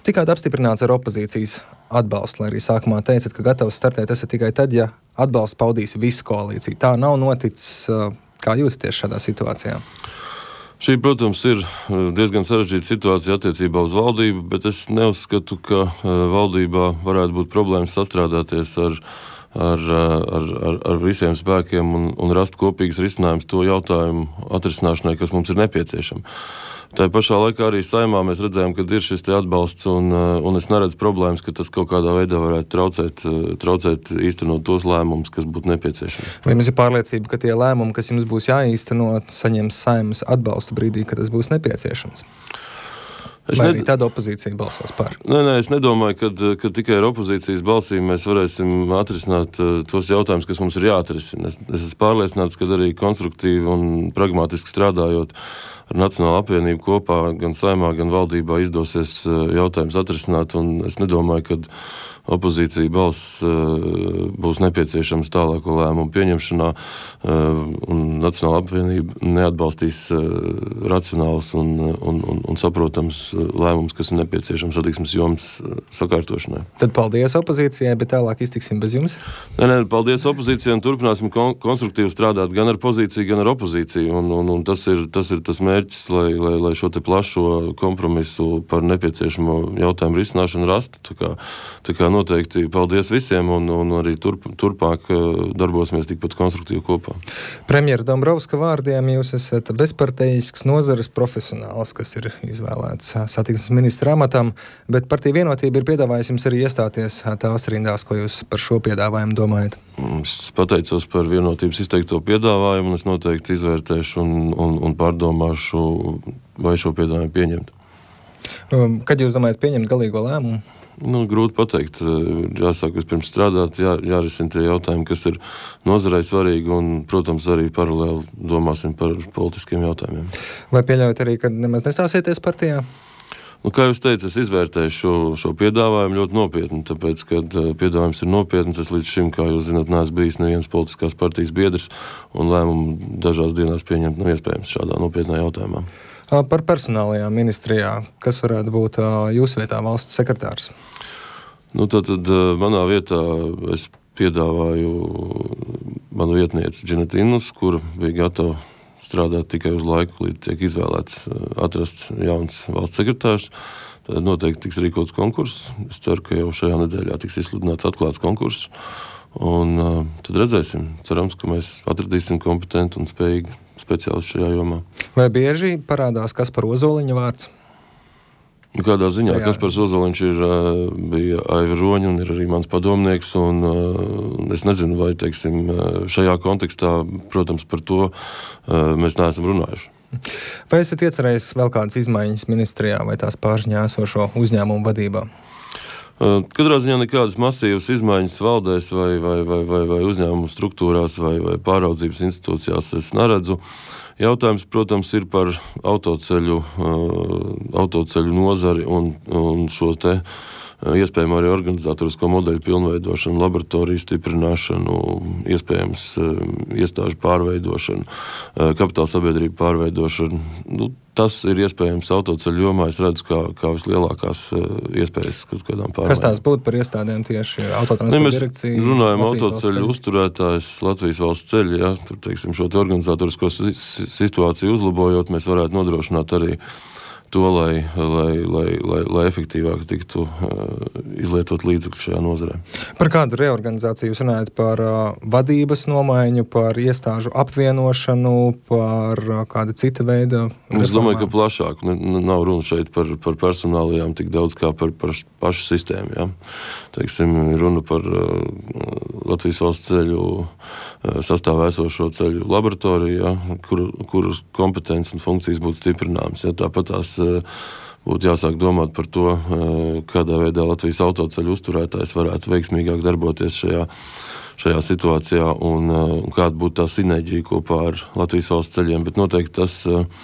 Tikāt apstiprināts ar opozīcijas atbalstu, lai arī sākumā teicat, ka gatavs startēt esat tikai tad, ja atbalstu paudīs visa koalīcija. Tā nav noticis. Kā jūtaties šādā situācijā? Šī, protams, ir diezgan sarežģīta situācija attiecībā uz valdību, bet es neuzskatu, ka valdībā varētu būt problēmas sastrādāties ar visiem spēkiem un rast kopīgas risinājumus to jautājumu atrisināšanai, kas mums ir nepieciešama. Tā pašā laikā arī Saeimā mēs redzējām, ka ir šis te atbalsts, un es neredzu problēmas, ka tas kaut kādā veidā varētu traucēt īstenot tos lēmumus, kas būtu nepieciešami. Vai jums ir pārliecība, ka tie lēmumi, kas jums būs jāīstenot, saņems Saeimas atbalstu brīdī, kad tas būs nepieciešams? Vai arī tāda opozīcija balsos par? Nē, es nedomāju, ka tikai ar opozīcijas balsīm mēs varēsim atrisināt tos jautājumus, kas mums ir jāatrisina. Es esmu pārliecināts, ka arī konstruktīvi un pragmatiski strādājot ar Nacionālo apvienību kopā gan Saeimā, gan valdībā izdosies jautājums atrisināt, un es nedomāju, ka opozīcija balss būs nepieciešams tālāko lēmumu pieņemšanā, un Nacionāla apvienība neatbalstīs racionāls un saprotams lēmums, kas ir nepieciešams satiksmes jomas sakārtošanai. Tad paldies opozīcijai, bet tālāk iztiksim bez jums? Nē, paldies opozīcijai un turpināsim konstruktīvi strādāt gan ar pozīciju, gan ar opozīciju, un tas ir tas mērķis, lai šo te plašo kompromisu par nepieciešamo jautājumu risināšanu rastu. Tā kā noteikti paldies visiem un arī turpmāk darbosimies tikpat konstruktīvi kopā. Premjera Dombrovska vārdiem jūs esat bezpartejisks nozares profesionāls, kas ir izvēlēts satiksmes ministra amatam, bet Partija Vienotība ir piedāvājusi jums arī iestāties tās rindās, ko jūs par šo piedāvājumu domājat? Es pateicos par Vienotības izteikto piedāvājumu, un es noteikti izvērtēšu un pārdomāšu, vai šo piedāvājumu pieņemt. Kad jūs domājat pieņemt galīgo lēmumu? Grūti pateikt. Jāsāk vispirms strādāt, jārisina tie jautājumi, kas ir nozarei svarīgi, un, protams, arī paralēli domāsim par politiskiem jautājumiem. Vai pieļaujat arī, kad nemaz nestāsieties partijā? Kā jūs teicat, es izvērtēju šo piedāvājumu ļoti nopietni, tāpēc, kad piedāvājums ir nopietns, es līdz šim, kā jūs zināt, neesmu bijis nevienas politiskās partijas biedrs, un lēmumu dažās dienās pieņemt nav iespējams šādā nopietnā jautājumā. Par personālajām ministrijā, kas varētu būt jūsu vietā valsts sekretārs? Tātad manā vietā es piedāvāju manu vietnieci Džinatīnus, kura bija gatava strādāt tikai uz laiku, līdz tiek izvēlēts atrasts jauns valsts sekretārs. Tad noteikti tiks rīkots konkurss. Es ceru, ka jau šajā nedēļā tiks izsludināts atklāts konkurss. Un tad redzēsim. Cerams, ka mēs atradīsim kompetentu un spējīgu speciālistu šajā jomā. Vai bieži parādās Kaspara Ozoliņa vārds? Kādā ziņā Kaspars Ozoliņš bija Aiva Roņa un ir arī mans padomnieks, un es nezinu, vai, teiksim, šajā kontekstā, protams, par to mēs neesam runājuši. Vai esat iecerējis vēl kādas izmaiņas ministrijā vai tās pārziņā esošo uzņēmumu vadībā? Katrā ziņā nekādas masīvas izmaiņas valdēs vai uzņēmumu struktūrās vai pāraudzības institūcijās es neredzu. Jautājums, protams, ir par autoceļu nozari un šo te iespējamo arī organizatorisko modeļu pilnveidošanu, laboratoriju stiprināšanu, iespējams iestāžu pārveidošanu, kapitāla sabiedrību pārveidošanu. Tas ir iespējams autoceļu jomā. Es redzu, kā vislielākās iespējas kaut kādām pārveidām. Kas tās būtu par iestādēm tieši autotransporta direkcija? Mēs runājam autoceļu uzturētājs, Latvijas valsts ceļi, tur, teiksim, šo te organizatorisko situāciju uzlabojot, mēs varētu nodrošināt arī to, lai efektīvāk tiktu izlietot līdzekļu šajā nozarē. Par kādu reorganizāciju jūs runājat? Par vadības nomaiņu, par iestāžu apvienošanu, par kāda cita veida reformām? Es domāju, ka plašāk. Nav runa šeit par personālajām tik daudz kā par pašu sistēmu. Ja? Teiksim, runa par Latvijas valsts ceļu sastāvā esošo ceļu laboratoriju, ja? kur kompetences un funkcijas būtu stiprināmas. Ja? Tāpat tās būtu jāsāk domāt par to, kādā veidā Latvijas autoceļu uzturētājs varētu veiksmīgāk darboties šajā situācijā un kāda būtu tā sinerģija kopā ar Latvijas valsts ceļiem. Bet noteikti tas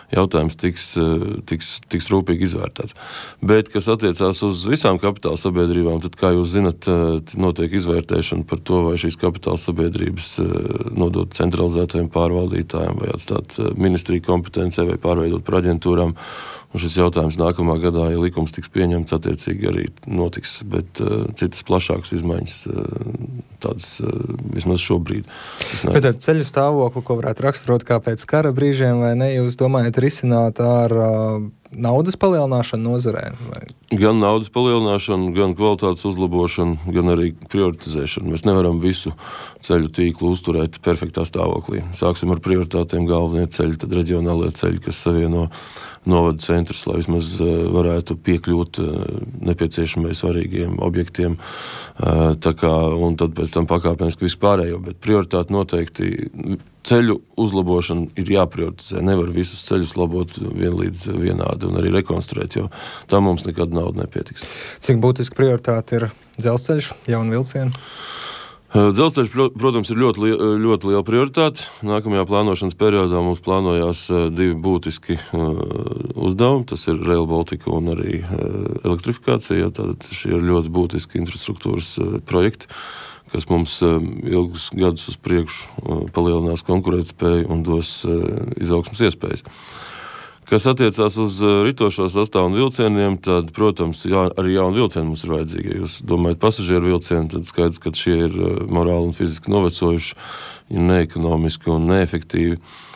jautājums tiks rūpīgi izvērtēts. Bet, kas attiecās uz visām kapitāla sabiedrībām, tad, kā jūs zinat, notiek izvērtēšana par to, vai šīs kapitāla sabiedrības nodot centralizētajiem pārvaldītājiem, vai atstāt ministriju kompetencē, vai pārveidot par aģentūrām. Un šis jautājums nākamā gadā, ja likums tiks pieņemts, attiecīgi arī notiks, bet citas plašākas izmaiņas tādas vismaz šobrīd. Bet tad ceļu stāvokli, ko varētu raksturot kā pēc kara brīžiem, vai ne, jūs domājat risināt ar naudas palielināšanu nozarē? Vai? Gan naudas palielināšanu, gan kvalitātes uzlabošanu, gan arī prioritizēšanu. Mēs nevaram visu ceļu tīklu uzturēt perfektā stāvoklī. Sāksim ar prioritātiem galvenie ceļi, tad reģionālie ceļi, kas savieno novadu centrus, lai vismaz varētu piekļūt nepieciešamai svarīgiem objektiem. Un tad pēc tam pakāpeniski vispārējo, bet prioritāti noteikti ceļu uzlabošana ir jāprioritizē. Nevar visus ceļus labot vienlīdz vienādi un arī rekonstruēt, jo tam mums nekad nauda nepietiks. Cik būtiski prioritāti ir dzelzceļš, jauni vilcieni? Dzelzceļš, protams, ir ļoti liela prioritāte. Nākamajā plānošanas periodā mums plānojās divi būtiski uzdevumi. Tas ir Rail Baltica un arī elektrifikācija. Tātad šie ir ļoti būtiski infrastruktūras projekti, kas mums ilgus gadus uz priekšu palielinās konkurētspēju un dos izaugsmas iespējas. Kas attiecās uz ritošo sastāvu un vilcieniem, tad, protams, arī jauni vilcieni mums ir vajadzīgi. Ja jūs domājat pasažieru vilcieni, tad skaidrs, ka šie ir morāli un fiziski novecojuši, ir neekonomiski un neefektīvi.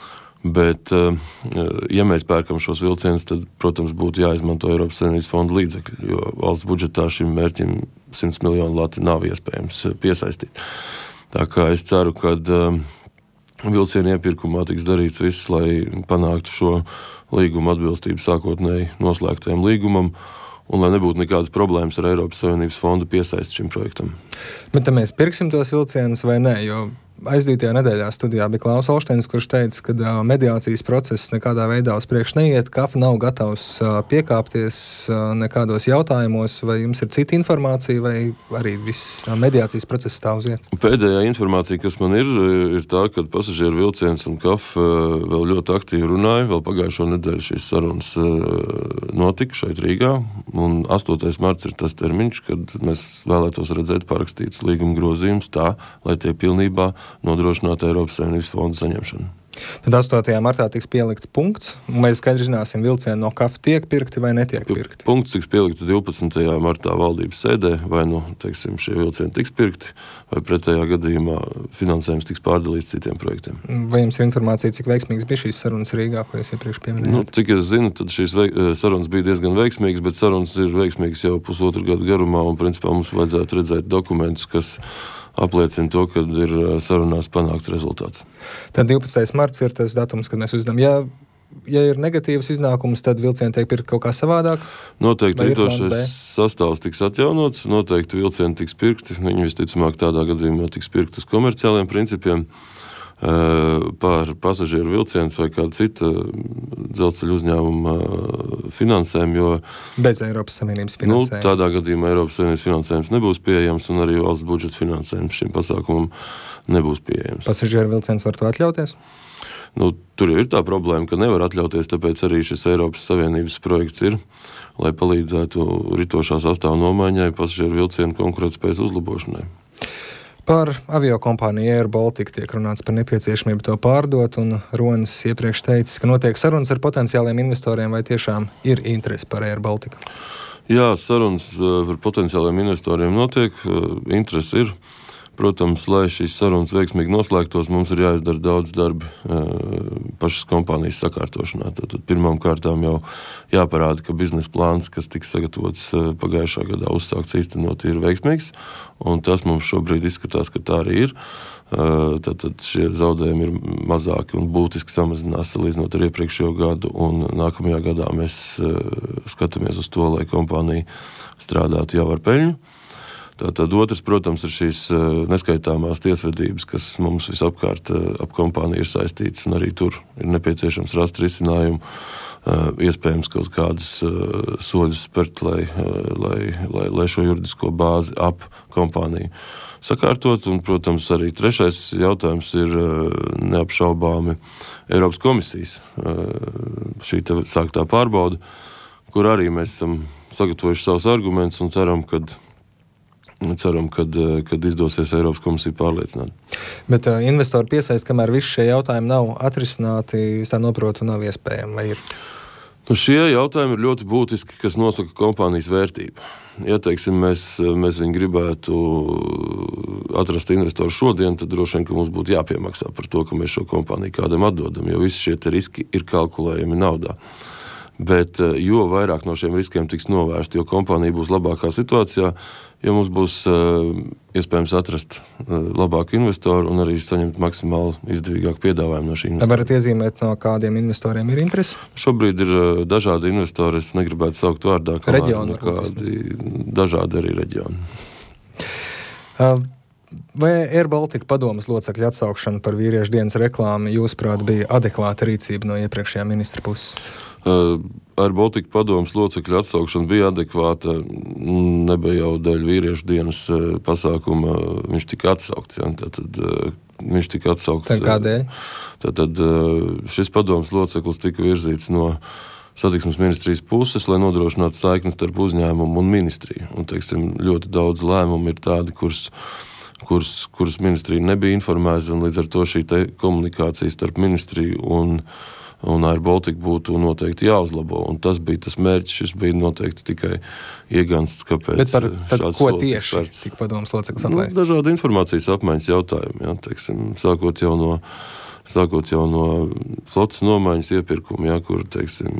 Bet, ja mēs pērkam šos vilcienus, tad, protams, būtu jāizmanto Eiropas Savienības fonda līdzekļi, jo valsts budžetā šim mērķim 100 miljonu lati nav iespējams piesaistīt. Tā kā es ceru, ka vilcienu iepirkumā tiks darīts viss, lai panāktu šo līguma atbilstību sākotnēji noslēgtajam līgumam un lai nebūtu nekādas problēmas ar Eiropas Savienības fondu piesaisti šim projektam. Bet tad mēs pirksim tos vilcienus vai nē, jo aizdītajā nedēļā studijā bija Klaus Olšteinis, kurš teica, ka mediācijas process nekādā veidā uz priekšu neiet, KAF nav gatavs piekāpties nekādos jautājumos, vai jums ir cita informācija, vai arī viss mediācijas process stāv uz vietas? Pēdējā informācija, kas man ir tā, ka pasažieru vilciens un KAF vēl ļoti aktīvi runāja, vēl pagājušo nedēļu šīs sarunas notika šeit Rīgā, un 8. marts ir tas termiņš, kad mēs vēlētos redzēt parakstītus līguma grozījumus tā, lai tie pilnībā nodrošināt Eiropas Savienības fondu saņemšanu. Tad 8. martā tiks pielikts punkts, un mēs skaidri zināsim, vilcieni no KAF tiek pirkti vai netiek pirkti. Punkts tiks pielikts 12. martā valdības sēdē, vai šie vilcieni tiks pirkti, vai pretējā gadījumā finansējums tiks pārdalīts citiem projektiem. Vai jums ir informācija, cik veiksmīgas bija šīs sarunas Rīgā, ko jūs iepriekš pieminējāt? Cik es zinu, tad šīs sarunas bija diezgan veiksmīgas, bet sarunas ir veiksmīgas jau pusotru gadu garumā, un principā mums vajadzētu redzēt dokumentus, kas apliecina to, ka ir sarunās panākts rezultāts. Tad 12. marts ir tas datums, kad mēs uzzinām. Ja ir negatīvs iznākums, tad vilcieni tiek pirkt kaut kā savādāk? Noteikti ritošais sastāvs tiks atjaunots, noteikti vilcieni tiks pirkti. Viņi visticamāk tādā gadījumā tiks pirkt uz komerciāliem principiem. Par pasažieru vilciens vai kādu citu dzelzceļu uzņēmumu finansējumu, jo bez Eiropas Savienības finansējuma. Tādā gadījumā Eiropas Savienības finansējums nebūs pieejams un arī valsts budžeta finansējums šim pasākumam nebūs pieejams. Pasažieru vilciens var to atļauties? Tur ir tā problēma, ka nevar atļauties, tāpēc arī šis Eiropas Savienības projekts ir, lai palīdzētu ritošā sastāvu nomaiņai, pasažieru vilcienu konkurētspējas uzlabošanai. Par aviokompāniju Air Baltica tiek runāts par nepieciešamību to pārdot, un Ronis iepriekš teicis, ka notiek sarunas ar potenciāliem investoriem, vai tiešām ir interese par Air Baltica? Jā, sarunas par potenciāliem investoriem notiek, interese ir. Protams, lai šīs sarunas veiksmīgi noslēgtos, mums ir jāizdara daudz darbi pašas kompānijas sakārtošanā. Tad pirmām kārtām jau jāparāda, ka biznesa plāns, kas tiks sagatavots pagājušā gadā uzsākts īstenot, ir veiksmīgs, un tas mums šobrīd izskatās, ka tā arī ir. Tad šie zaudējumi ir mazāki un būtiski samazinās salīdzinot ar iepriekšējo gadu, un nākamajā gadā mēs skatāmies uz to, lai kompānija strādātu jau ar peļņu. Tad otrs, protams, ir šīs neskaitāmās tiesvedības, kas mums visapkārt ap kompāniju ir saistītas, un arī tur ir nepieciešams rast risinājumu, iespējams kaut kādus soļus spērt, lai šo juridisko bāzi ap kompāniju sakārtot. Un, protams, arī trešais jautājums ir neapšaubāmi Eiropas komisijas šī sāktā pārbauda, kur arī mēs esam sagatavojuši savus argumentus un ceram, kad izdosies Eiropas komisiju pārliecināt. Bet investori piesaist, kamēr visi šie jautājumi nav atrisināti, es tā noprotu, nav iespējami, vai ir? Šie jautājumi ir ļoti būtiski, kas nosaka kompānijas vērtību. Ja, teiksim, mēs viņu gribētu atrast investoru šodien, tad droši vien, ka mums būtu jāpiemaksā par to, ka mēs šo kompāniju kādam atdodam, jo visi šie riski ir kalkulējami naudā. Bet jo vairāk no šiem riskiem tiks novērst, jo kompānija būs labākā situācijā, jo mums būs iespējams atrast labāku investoru un arī saņemt maksimāli izdevīgāku piedāvājumu no šī investora. Varat iezīmēt, no kādiem investoriem ir interesi? Šobrīd ir dažādi investori, es negribētu saukt vārdā, reģioni, dažādi arī reģioni. Vai Air Baltica padomes locekļu atsaukšana par vīriešu dienas reklāmu, jūsuprāt, bija adekvāta rīcība no iepriekšējā ministra puses? Air Baltica padomes locekļu atsaukšana bija adekvāta, nebija jau dēļ vīriešu dienas pasākuma, viņš tika atsaukts. Ja? Viņš tika atsaukts. Tad kādēļ? Tad šis padomes loceklis tika virzīts no satiksmes ministrijas puses, lai nodrošinātu saiknes starp uzņēmumu un ministriju. Un, teiksim, ļoti daudz lēmumu ir tādi, kuras ministrija nebija informēta, un līdz ar to šī komunikācija starp ministriju un Air Baltica būtu noteikti jāuzlabo. Un tas bija tas mērķis, šis bija noteikti tikai iegansts, kāpēc. Bet par tad, ko tieši tika padomes loceklis atlaists? Dažādi informācijas apmaiņas jautājumi, ja, teiksim, sākot jau no flotas nomaiņas iepirkuma, ja, kur, teiksim,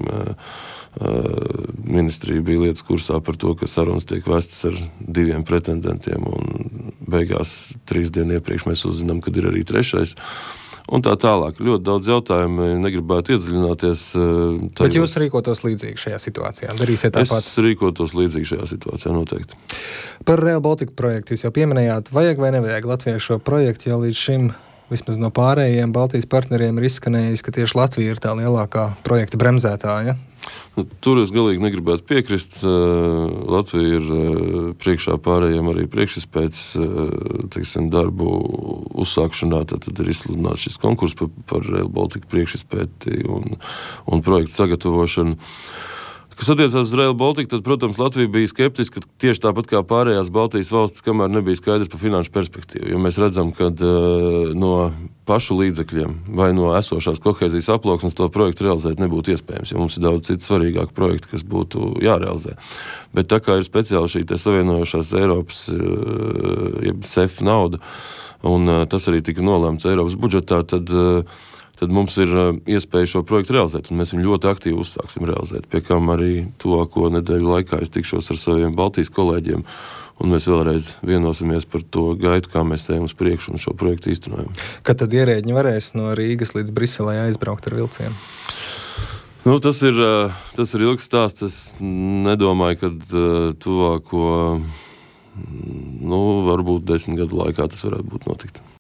ministrija bija lietas kursā par to, ka sarunas tiek vestas ar 2 pretendentiem, un beigās 3 dienu iepriekš mēs uzzinām, kad ir arī 3. Un tā tālāk. Ļoti daudz jautājumu, negribētu iedziļināties. Bet jūs rīkotos līdzīgi šajā situācijā? Darīsiet tāpat? Es rīkotos līdzīgi šajā situācijā, noteikti. Par Rail Baltica projektu jūs jau pieminējāt, vajag vai nevajag Latvijai šo projektu, jo līdz šim vismaz no pārējiem Baltijas partneriem ir izskanējis, ka tieši Latvija ir tā lielākā projekta bremzētāja. Tur es galīgi negribētu piekrist. Latvija ir priekšā pārējiem arī priekšizpētes, teiksim, darbu uzsākšanā. Tad ir izsludināts šis konkurss par Rail Baltica priekšizpēti un projektu sagatavošanu. Kas attiecās uz Rail Baltica, tad, protams, Latvija bija skeptiska tieši tāpat kā pārējās Baltijas valstis, kamēr nebija skaidrs par finanšu perspektīvu. Jo mēs redzam, ka no pašu līdzekļiem vai no esošās kohēzijas aploksnes to projektu realizēt nebūtu iespējams, jo mums ir daudz citu svarīgāku projektu, kas būtu jārealizē. Bet tā kā ir speciāli šī savienojošās Eiropas CEF nauda, un tas arī tika nolēmts Eiropas budžetā, tad mums ir iespēja šo projektu realizēt, un mēs viņu ļoti aktīvi uzsāksim realizēt. Pie kam arī tuvāko nedēļu laikā es tikšos ar saviem Baltijas kolēģiem, un mēs vēlreiz vienosimies par to gaitu, kā mēs ejam uz priekšu un šo projektu īstenojam. Kad tad ierēģi varēs no Rīgas līdz Briselē aizbraukt ar vilcienu? Tas ir ilgs stāsts. Es nedomāju, ka tuvāko, varbūt 10 gadu laikā tas varētu būt notikt.